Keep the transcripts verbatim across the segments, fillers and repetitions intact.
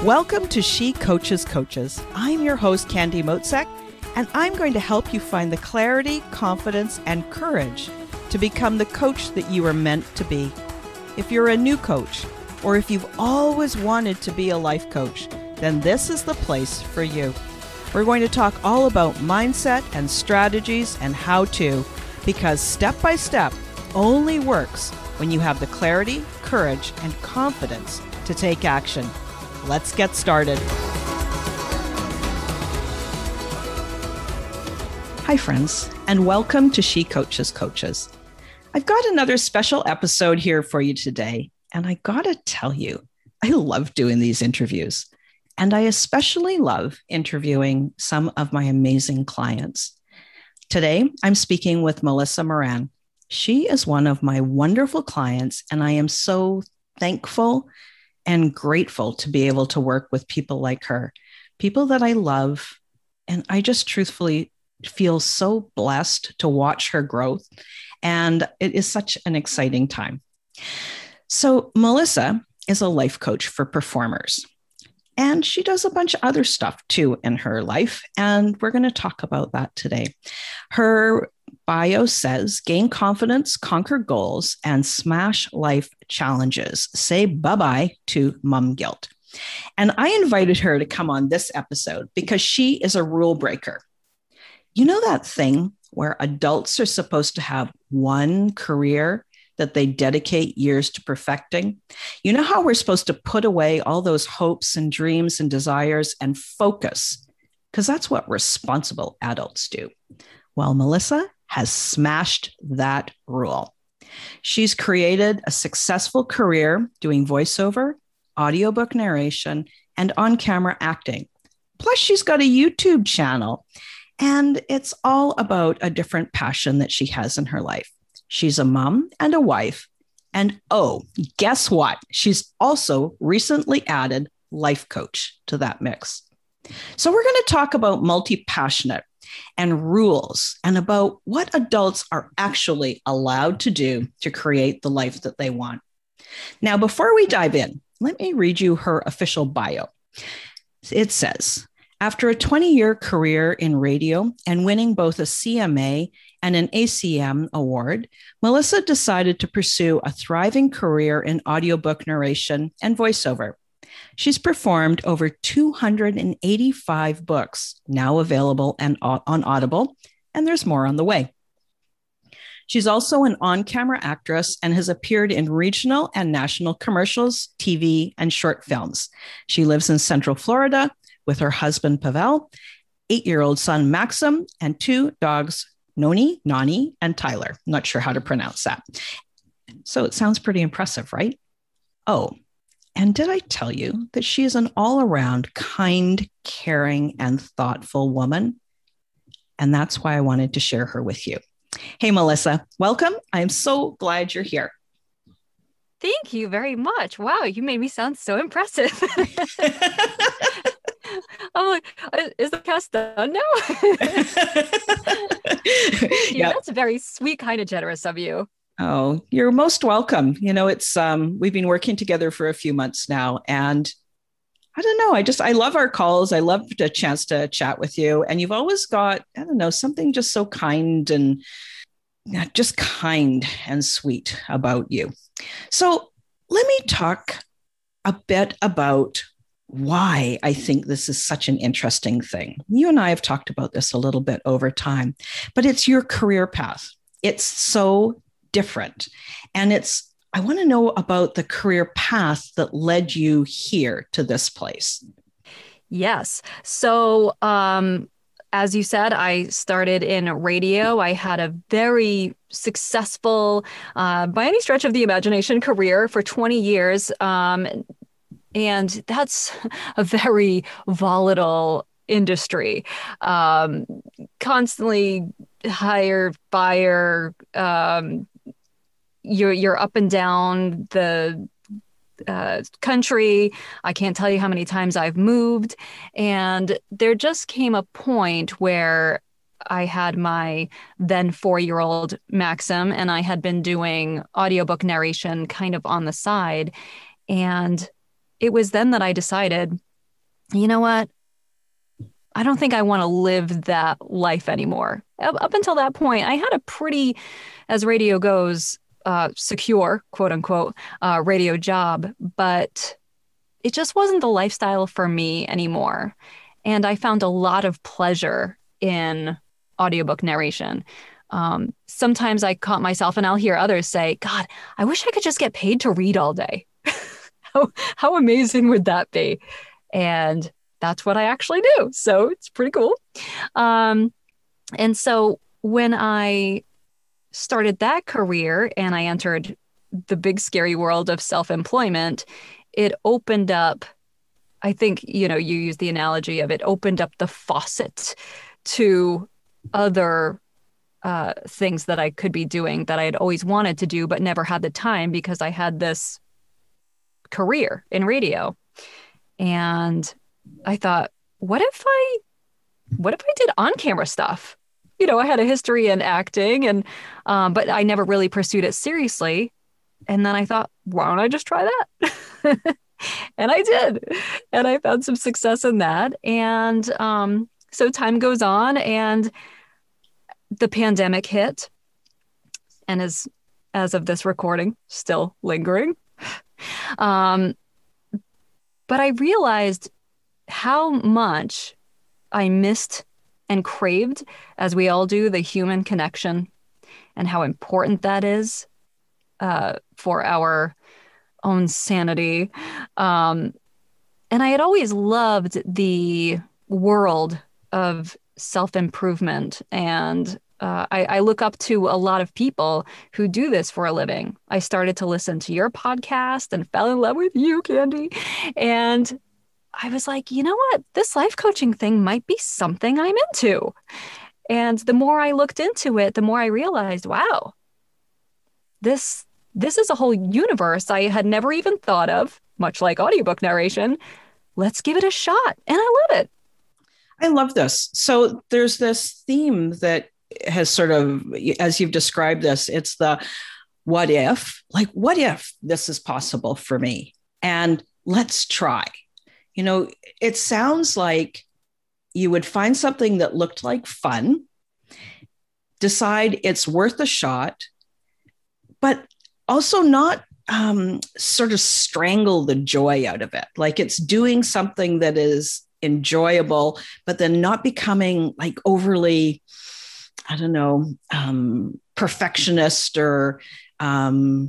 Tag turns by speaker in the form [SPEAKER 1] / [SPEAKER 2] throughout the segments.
[SPEAKER 1] Welcome to She Coaches Coaches. I'm your host, Candy Motzek, and I'm going to help you find the clarity, confidence, and courage to become the coach that you are meant to be. If you're a new coach, or if you've always wanted to be a life coach, then this is the place for you. We're going to talk all about mindset and strategies and how to, because step by step only works when you have the clarity, courage, and confidence to take action. Let's get started. Hi, friends, and welcome to She Coaches Coaches. I've got another special episode here for you today, and I gotta tell you, I love doing these interviews, and I especially love interviewing some of my amazing clients. Today, I'm speaking with Melissa Moran. She is one of my wonderful clients, and I am so thankful and grateful to be able to work with people like her, people that I love. And I just truthfully feel so blessed to watch her growth. And it is such an exciting time. So Melissa is a life coach for performers. And she does a bunch of other stuff too in her life. And we're going to talk about that today. Her bio says, gain confidence, conquer goals, and smash life challenges. Say bye-bye to mom guilt. And I invited her to come on this episode because she is a rule breaker. You know that thing where adults are supposed to have one career that they dedicate years to perfecting? You know how we're supposed to put away all those hopes and dreams and desires and focus, because that's what responsible adults do. Well, Melissa has smashed that rule. She's created a successful career doing voiceover, audiobook narration, and on-camera acting. Plus, she's got a YouTube channel, and it's all about a different passion that she has in her life. She's a mom and a wife. And oh, guess what? She's also recently added life coach to that mix. So we're going to talk about multi-passionate and rules and about what adults are actually allowed to do to create the life that they want. Now, before we dive in, let me read you her official bio. It says, after a twenty-year career in radio and winning both a C M A and an A C M award, Melissa decided to pursue a thriving career in audiobook narration and voiceover. She's performed over two hundred eighty-five books, now available and on Audible, and there's more on the way. She's also an on-camera actress and has appeared in regional and national commercials, T V, and short films. She lives in Central Florida with her husband, Pavel, eight-year-old son, Maxim, and two dogs, Noni, Nani, and Tyler. I'm not sure how to pronounce that. So it sounds pretty impressive, right? Oh, and did I tell you that she is an all-around kind, caring, and thoughtful woman? And that's why I wanted to share her with you. Hey, Melissa, welcome. I'm so glad you're here.
[SPEAKER 2] Thank you very much. Wow, you made me sound so impressive. I'm like, is the cast done now? Thank you. Yep. That's very sweet, kind of generous of you.
[SPEAKER 1] Oh, you're most welcome. You know, it's um, we've been working together for a few months now, and I don't know. I just I love our calls. I love the chance to chat with you, and you've always got I don't know something just so kind and just kind and sweet about you. So let me talk a bit about why I think this is such an interesting thing. You and I have talked about this a little bit over time, but it's your career path. It's so different. And it's, I want to know about the career path that led you here to this place.
[SPEAKER 2] Yes. So, um, as you said, I started in radio. I had a very successful, uh, by any stretch of the imagination, career for twenty years. Um, and that's a very volatile industry. Um, constantly hire, fire, um, you're, you're up and down the uh, country. I can't tell you how many times I've moved. And there just came a point where I had my then four-year-old Maxim, and I had been doing audiobook narration kind of on the side. And it was then that I decided you know what? I don't think I want to live that life anymore. Up, up until that point, I had a pretty, as radio goes, uh, secure, quote unquote, uh, radio job, but it just wasn't the lifestyle for me anymore. And I found a lot of pleasure in audiobook narration. Um, sometimes I caught myself and I'll hear others say, God, I wish I could just get paid to read all day. how, how amazing would that be? And that's what I actually do. So it's pretty cool. Um, and so when I started that career and I entered the big scary world of self-employment, it opened up, I think, you know, you use the analogy of it opened up the faucet to other uh, things that I could be doing that I had always wanted to do, but never had the time because I had this career in radio. And I thought, what if I, what if I did on-camera stuff? You know, I had a history in acting, and um, but I never really pursued it seriously. And then I thought, why don't I just try that? And I did, and I found some success in that. And um, so time goes on, and the pandemic hit, and as as of this recording, still lingering. Um, but I realized how much I missed and craved, as we all do, the human connection, and how important that is uh, for our own sanity. Um, and I had always loved the world of self-improvement. And uh, I, I look up to a lot of people who do this for a living. I started to listen to your podcast and fell in love with you, Candy. And I was like, you know what? This life coaching thing might be something I'm into. And the more I looked into it, the more I realized, wow, this this is a whole universe I had never even thought of, much like audiobook narration. Let's give it a shot. And I love it.
[SPEAKER 1] I love this. So there's this theme that has sort of, as you've described this, it's the what if, like, what if this is possible for me? And let's try. You know, it sounds like you would find something that looked like fun, decide it's worth a shot, but also not um, sort of strangle the joy out of it. Like it's doing something that is enjoyable, but then not becoming like overly, I don't know, um, perfectionist or um,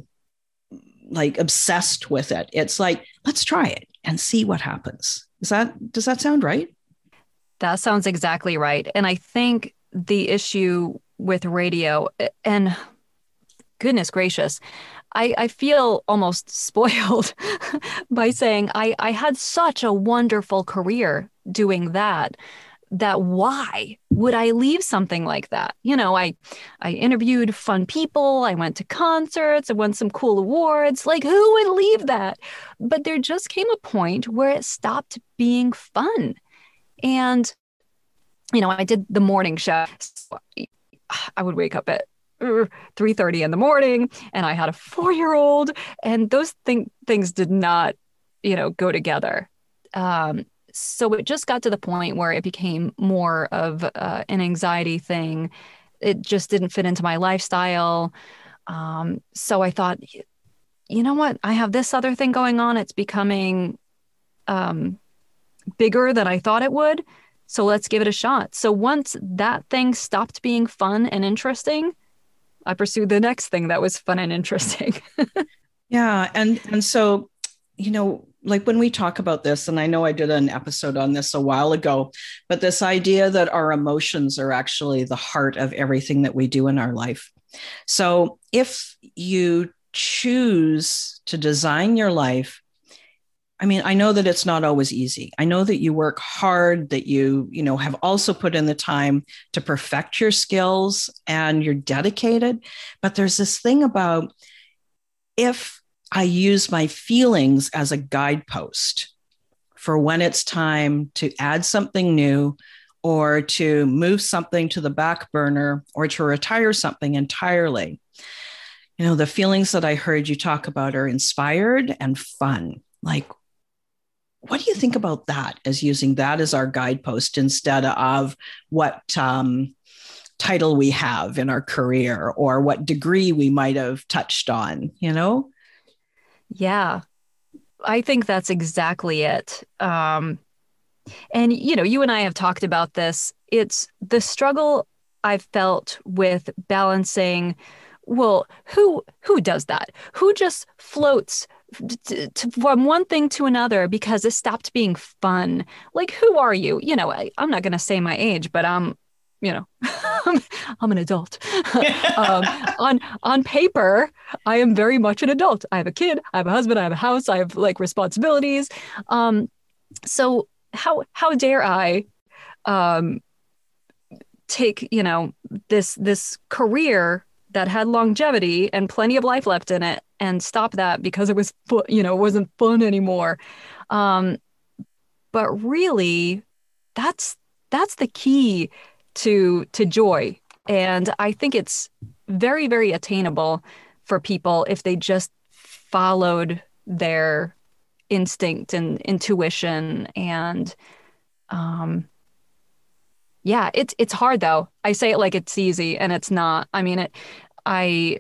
[SPEAKER 1] like obsessed with it. It's like, let's try it and see what happens. Is that, does that sound right?
[SPEAKER 2] That sounds exactly right. And I think the issue with radio, and goodness gracious, I, I feel almost spoiled by saying I, I had such a wonderful career doing that, that why would I leave something like that? You know, I I interviewed fun people, I went to concerts, I won some cool awards. Like, who would leave that? But there just came a point where it stopped being fun. And, you know, I did the morning show. So I would wake up at three thirty in the morning, and I had a four-year-old, and those thing, things did not, you know, go together. Um, so it just got to the point where it became more of uh, an anxiety thing. It just didn't fit into my lifestyle. Um, so I thought, you know what? I have this other thing going on. It's becoming um, bigger than I thought it would. So let's give it a shot. So once that thing stopped being fun and interesting, I pursued the next thing that was fun and interesting.
[SPEAKER 1] Yeah. And, and so, you know, like when we talk about this, and I know I did an episode on this a while ago, but this idea that our emotions are actually the heart of everything that we do in our life. So if you choose to design your life, I mean, I know that it's not always easy. I know that you work hard, that you, you know, have also put in the time to perfect your skills and you're dedicated. But there's this thing about if I use my feelings as a guidepost for when it's time to add something new or to move something to the back burner or to retire something entirely. You know, the feelings that I heard you talk about are inspired and fun. Like, what do you think about that, as using that as our guidepost instead of what um, title we have in our career or what degree we might have touched on, you know?
[SPEAKER 2] Yeah, I think that's exactly it. Um, and, you know, you and I have talked about this. It's the struggle I've felt with balancing. Well, who who does that? Who just floats t- t- from one thing to another because it stopped being fun? Like, who are you? You know, I, I'm not going to say my age, but I'm, you know, I'm, I'm an adult. um, on on paper, I am very much an adult. I have a kid, I have a husband, I have a house, I have like responsibilities. Um, so how how dare I um, take, you know, this this career that had longevity and plenty of life left in it and stop that because it was, fu- you know, it wasn't fun anymore. Um, but really, that's that's the key to to joy. And I think it's very, very attainable for people if they just followed their instinct and intuition. And um, yeah, it's it's hard though. I say it like it's easy, and it's not. I mean, it. I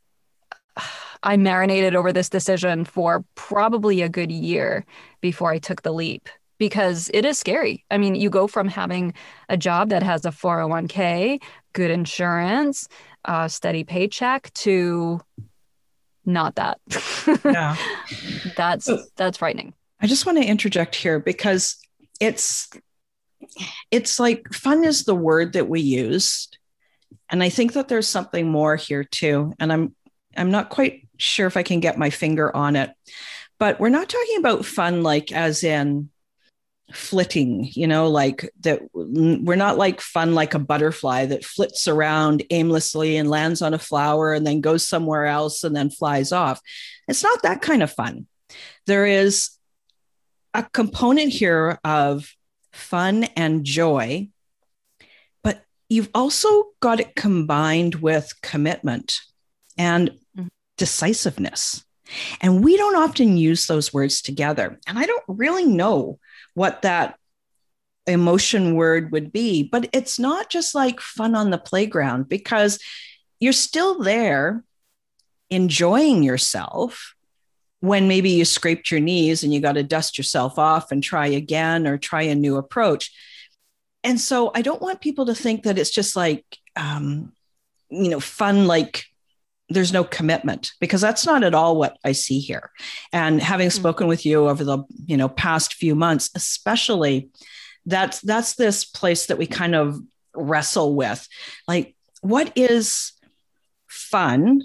[SPEAKER 2] I marinated over this decision for probably a good year before I took the leap because it is scary. I mean, you go from having a job that has a four oh one k, good insurance, a steady paycheck to not that.
[SPEAKER 1] Yeah.
[SPEAKER 2] That's that's frightening.
[SPEAKER 1] I just want to interject here because it's it's like fun is the word that we used. And I think that there's something more here too. And I'm I'm not quite sure if I can get my finger on it. But we're not talking about fun like as in flitting, you know, like that. We're not like fun like a butterfly that flits around aimlessly and lands on a flower and then goes somewhere else and then flies off. It's not that kind of fun. There is a component here of fun and joy, but you've also got it combined with commitment and mm-hmm. decisiveness. And we don't often use those words together. And I don't really know what that emotion word would be, but it's not just like fun on the playground because you're still there enjoying yourself when maybe you scraped your knees and you got to dust yourself off and try again or try a new approach. And so I don't want people to think that it's just like, um, you know, fun, like there's no commitment, because that's not at all what I see here. And having spoken with you over the, you know, past few months, especially, that's, that's this place that we kind of wrestle with. Like, what is fun?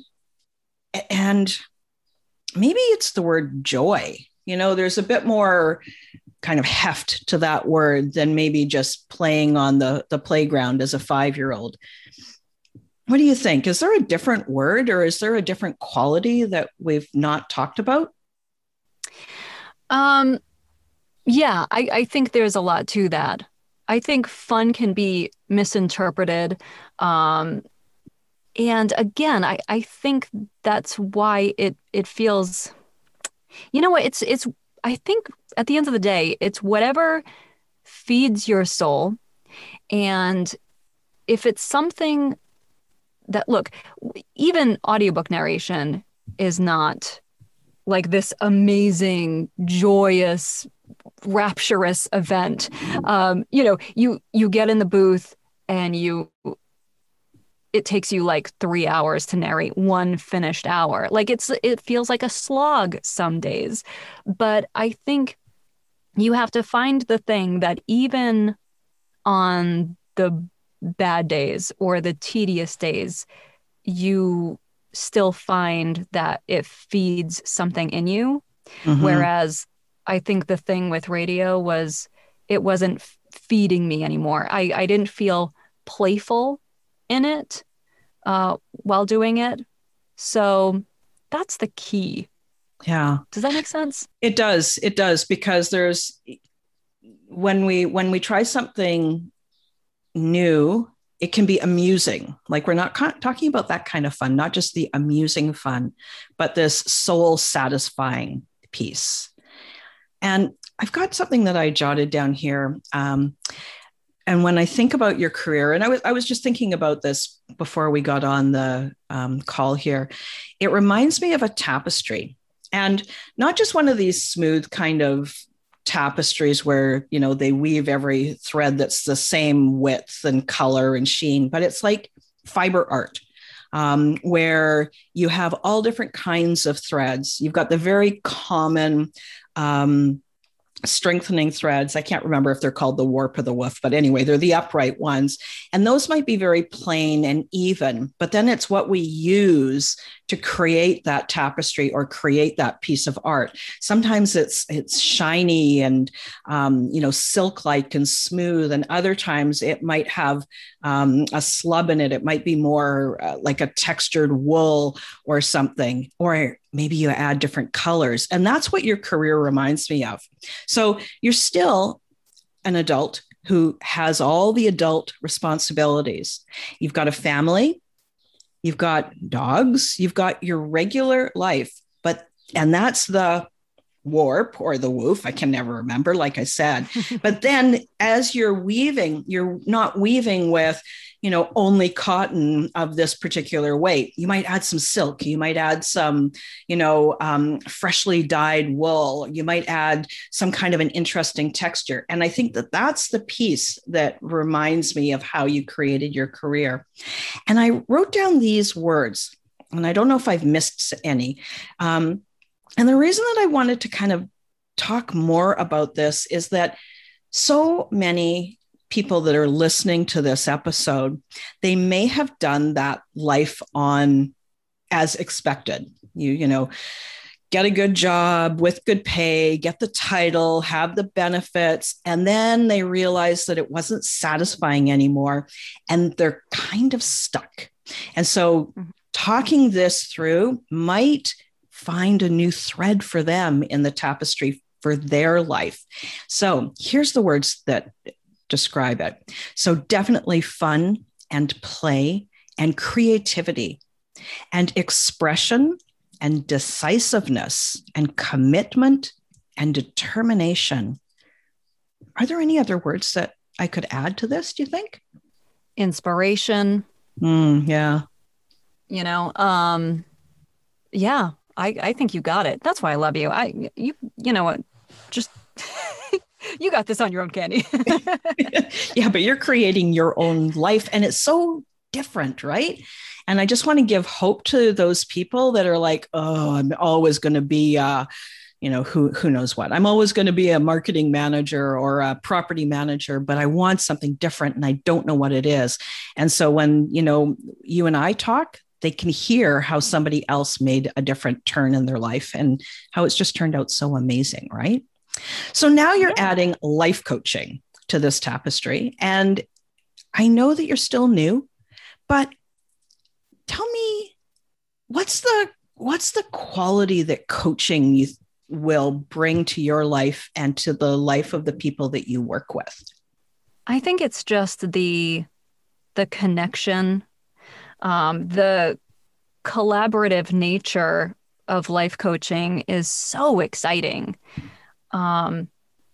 [SPEAKER 1] And maybe it's the word joy. You know, there's a bit more kind of heft to that word than maybe just playing on the, the playground as a five-year-old. What do you think? Is there a different word or is there a different quality that we've not talked about?
[SPEAKER 2] Um, yeah, I, I think there's a lot to that. I think fun can be misinterpreted. Um, and again, I, I think that's why it it feels, you know what, it's it's I think at the end of the day, it's whatever feeds your soul. And if it's something that, look, even audiobook narration is not like this amazing, joyous, rapturous event. Um, you know, you you get in the booth and you, it takes you like three hours to narrate one finished hour. Like it's it feels like a slog some days. But I think you have to find the thing that even on the bad days or the tedious days, you still find that it feeds something in you. Mm-hmm. Whereas I think the thing with radio was it wasn't f- feeding me anymore. I, I didn't feel playful in it uh, while doing it. So that's the key.
[SPEAKER 1] Yeah.
[SPEAKER 2] Does that make sense?
[SPEAKER 1] It does. It does. Because there's, when we, when we try something new, it can be amusing. Like we're not ca- talking about that kind of fun, not just the amusing fun, but this soul satisfying piece. And I've got something that I jotted down here. Um, and when I think about your career, and I was I was just thinking about this before we got on the um, call here, it reminds me of a tapestry, and not just one of these smooth kind of tapestries where, you know, they weave every thread that's the same width and color and sheen, but it's like fiber art, um, where you have all different kinds of threads. You've got the very common um, strengthening threads. I can't remember if they're called the warp or the woof, but anyway, they're the upright ones. And those might be very plain and even, but then it's what we use to create that tapestry or create that piece of art. Sometimes it's it's shiny and um, you know, silk-like and smooth, and other times it might have um, a slub in it. It might be more uh, like a textured wool or something, or maybe you add different colors. And that's what your career reminds me of. So you're still an adult who has all the adult responsibilities. You've got a family, you've got dogs, you've got your regular life, but, and that's the warp or the woof. I can never remember, like I said. But then as you're weaving, you're not weaving with, you know, only cotton of this particular weight. You might add some silk. You might add some, you know, um, freshly dyed wool. You might add some kind of an interesting texture. And I think that that's the piece that reminds me of how you created your career. And I wrote down these words, and I don't know if I've missed any. Um, and the reason that I wanted to kind of talk more about this is that so many people that are listening to this episode, they may have done that life on as expected. You, you know, get a good job with good pay, get the title, have the benefits, and then they realize that it wasn't satisfying anymore, and they're kind of stuck. And so talking this through might find a new thread for them in the tapestry for their life. So here's the words that describe it. So definitely fun and play and creativity and expression and decisiveness and commitment and determination. Are there any other words that I could add to this, do you think?
[SPEAKER 2] Inspiration.
[SPEAKER 1] Mm, yeah.
[SPEAKER 2] You know, um, yeah, I, I think you got it. That's why I love you. I, you, you know what, just... You got this on your own, Candy.
[SPEAKER 1] Yeah, but you're creating your own life, and it's so different, right? And I just want to give hope to those people that are like, oh, I'm always going to be, uh, you know, who who knows what. I'm always going to be a marketing manager or a property manager, but I want something different, and I don't know what it is. And so when, you know, you and I talk, they can hear how somebody else made a different turn in their life and how it's just turned out so amazing, right? So now you're yeah. adding life coaching to this tapestry. And I know that you're still new, but tell me, what's the what's the quality that coaching you will bring to your life and to the life of the people that you work with?
[SPEAKER 2] I think it's just the the connection, um, the collaborative nature of life coaching is so exciting. Um,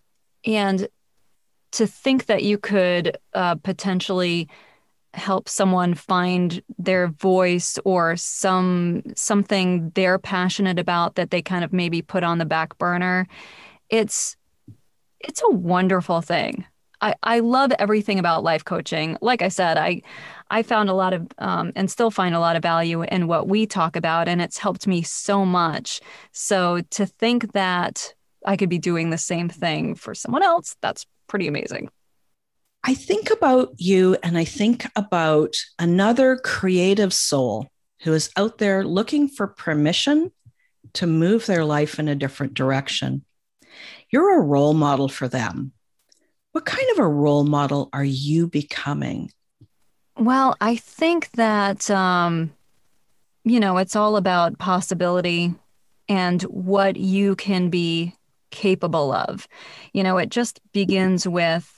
[SPEAKER 2] and to think that you could uh, potentially help someone find their voice or some something they're passionate about that they kind of maybe put on the back burner, it's it's a wonderful thing. I, I love everything about life coaching. Like I said, I I found a lot of um, and still find a lot of value in what we talk about, and it's helped me so much. So to think that I could be doing the same thing for someone else, that's pretty amazing.
[SPEAKER 1] I think about you, and I think about another creative soul who is out there looking for permission to move their life in a different direction. You're a role model for them. What kind of a role model are you becoming?
[SPEAKER 2] Well, I think that, um, you know, it's all about possibility and what you can be capable of. You know, it just begins with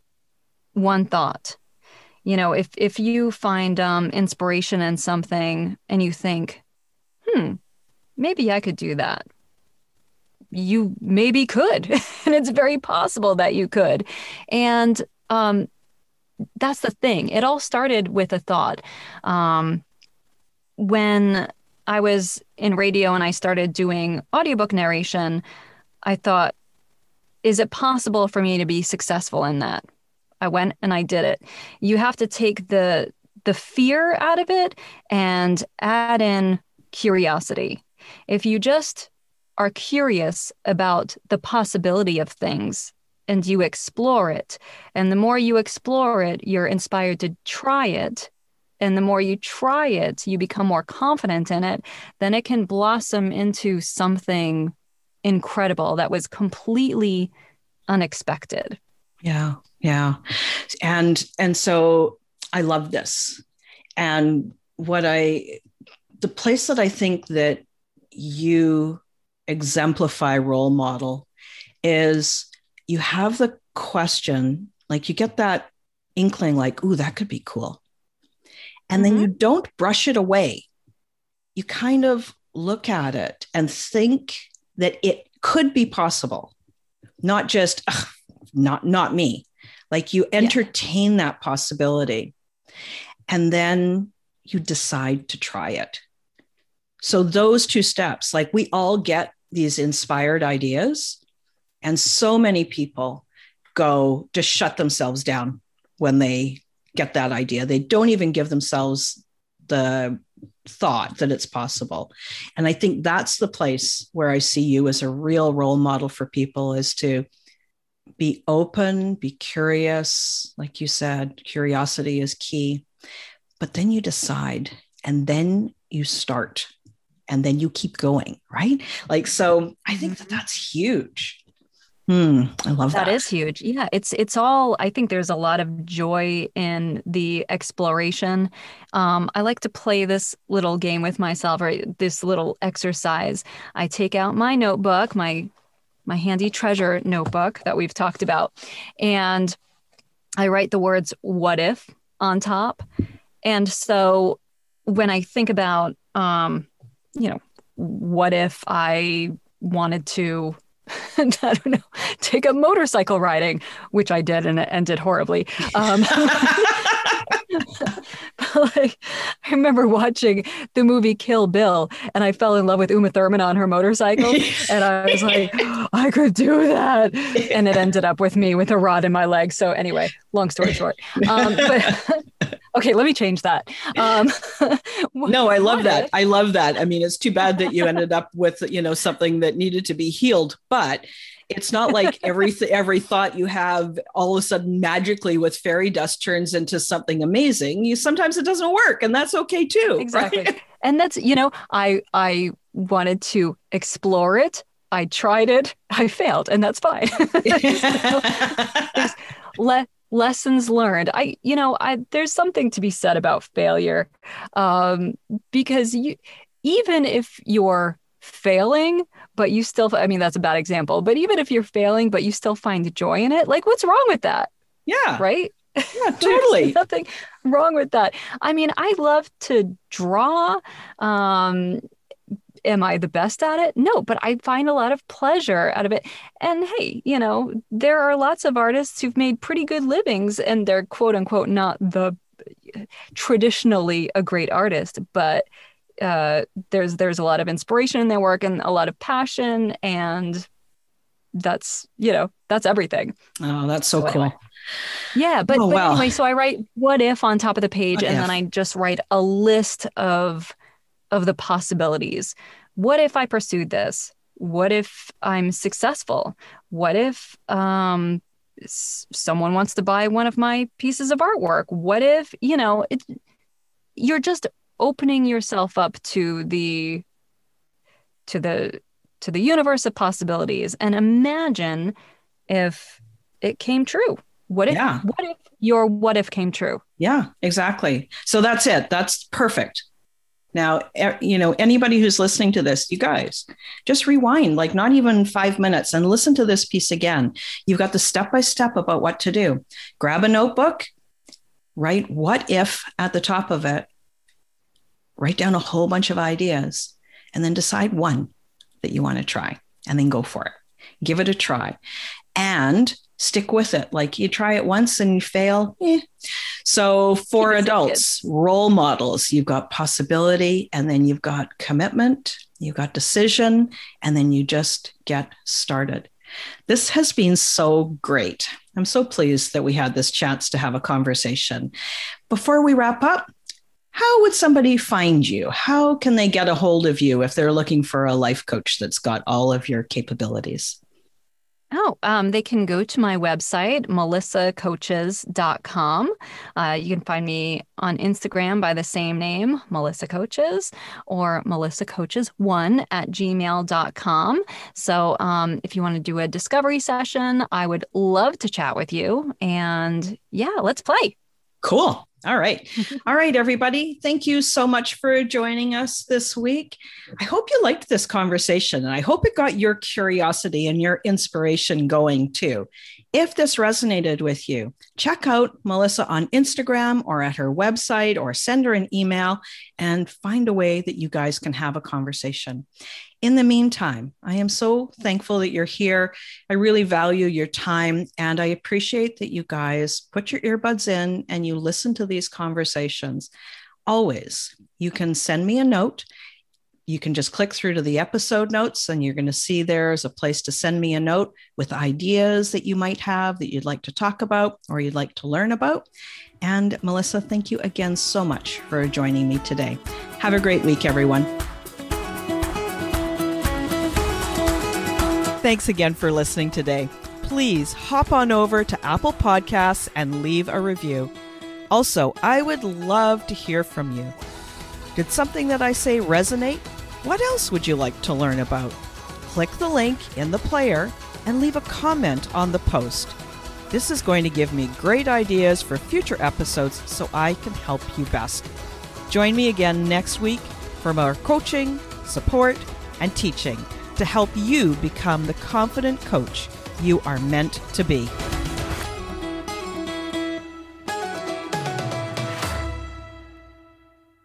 [SPEAKER 2] one thought. You know, if if you find um, inspiration in something and you think, hmm, maybe I could do that. you maybe could. And it's very possible that you could. And um, that's the thing. It all started with a thought. Um, when I was in radio and I started doing audiobook narration, I thought, is it possible for me to be successful in that? I went and I did it. You have to take the the fear out of it and add in curiosity. If you just are curious about the possibility of things and you explore it, and the more you explore it, you're inspired to try it. And the more you try it, you become more confident in it, then it can blossom into something incredible that was completely unexpected.
[SPEAKER 1] Yeah. Yeah. And, and so I love this. And what I, the place that I think that you exemplify role model is you have the question, like you get that inkling, like, ooh, that could be cool. And mm-hmm. then you don't brush it away. You kind of look at it and think that it could be possible, not just, not, not me. Like you entertain yeah. that possibility, and then you decide to try it. So those two steps, like we all get these inspired ideas, and so many people go to shut themselves down when they get that idea. They don't even give themselves the thought that it's possible. And I think that's the place where I see you as a real role model for people, is to be open, be curious. Like you said, curiosity is key, but then you decide, and then you start, and then you keep going, right? Like, so I think that that's huge. Hmm, I love that.
[SPEAKER 2] That is huge. Yeah, it's it's all, I think there's a lot of joy in the exploration. Um, I like to play this little game with myself, or this little exercise. I take out my notebook, my my handy treasure notebook that we've talked about, and I write the words "what if" on top. And so when I think about, um, you know, what if I wanted to, I don't know, take a motorcycle riding, which I did, and it ended horribly. Um, like, I remember watching the movie Kill Bill, and I fell in love with Uma Thurman on her motorcycle. And I was like, I could do that. And it ended up with me with a rod in my leg. So anyway, long story short. Um, but, okay, let me change that. Um,
[SPEAKER 1] no, I love that. I love that. I mean, it's too bad that you ended up with, you know, something that needed to be healed, but it's not like every every thought you have all of a sudden magically with fairy dust turns into something amazing. You sometimes it doesn't work, and that's okay too.
[SPEAKER 2] Exactly.
[SPEAKER 1] Right?
[SPEAKER 2] And that's, you know, I I wanted to explore it. I tried it. I failed, and that's fine. le- lessons learned. I, you know, I there's something to be said about failure, um, because you, even if you're failing, but you still, I mean, that's a bad example, but even if you're failing, but you still find joy in it, like what's wrong with that?
[SPEAKER 1] Yeah.
[SPEAKER 2] Right?
[SPEAKER 1] Yeah, totally.
[SPEAKER 2] Nothing wrong with that. I mean, I love to draw. Um, am I the best at it? No, but I find a lot of pleasure out of it. And hey, you know, there are lots of artists who've made pretty good livings, and they're quote unquote not the traditionally a great artist, but Uh, there's there's a lot of inspiration in their work and a lot of passion, and that's, you know, that's everything.
[SPEAKER 1] Oh, that's so, so cool.
[SPEAKER 2] Anyway. Yeah, but,
[SPEAKER 1] oh,
[SPEAKER 2] but
[SPEAKER 1] wow.
[SPEAKER 2] anyway, so I write what if on top of the page, what and if? Then I just write a list of of the possibilities. What if I pursued this? What if I'm successful? What if um, s- someone wants to buy one of my pieces of artwork? What if, you know, it, you're just opening yourself up to the to the to the universe of possibilities, and imagine if it came true. What if yeah. what if your what if came true?
[SPEAKER 1] Yeah, exactly. So that's it. That's perfect. Now, you know, anybody who's listening to this, you guys, just rewind, like not even five minutes, and listen to this piece again. You've got the step-by-step about what to do. Grab a notebook, write what if at the top of it, write down a whole bunch of ideas, and then decide one that you want to try. and then go for it. Give it a try and stick with it. Like you try it once and you fail. Eh. So for adults, role models, you've got possibility, and then you've got commitment, you've got decision, and then you just get started. This has been so great. I'm so pleased that we had this chance to have a conversation. Before we wrap up, how would somebody find you? How can they get a hold of you if they're looking for a life coach that's got all of your capabilities?
[SPEAKER 2] Oh, um, they can go to my website, melissa coaches dot com. Uh, you can find me on Instagram by the same name, Melissa Coaches, or melissa coaches one at gmail dot com. So um, if you want to do a discovery session, I would love to chat with you. And yeah, let's play.
[SPEAKER 1] Cool. All right. All right, everybody. Thank you so much for joining us this week. I hope you liked this conversation, and I hope it got your curiosity and your inspiration going too. If this resonated with you, check out Melissa on Instagram or at her website, or send her an email and find a way that you guys can have a conversation. In the meantime, I am so thankful that you're here. I really value your time, and I appreciate that you guys put your earbuds in and you listen to these conversations. Always, you can send me a note. You can just click through to the episode notes, and you're going to see there's a place to send me a note with ideas that you might have that you'd like to talk about or you'd like to learn about. And Melissa, thank you again so much for joining me today. Have a great week, everyone. Thanks again for listening today. Please hop on over to Apple Podcasts and leave a review. Also, I would love to hear from you. Did something that I say resonate? What else would you like to learn about? Click the link in the player and leave a comment on the post. This is going to give me great ideas for future episodes so I can help you best. Join me again next week for more coaching, support, and teaching to help you become the confident coach you are meant to be.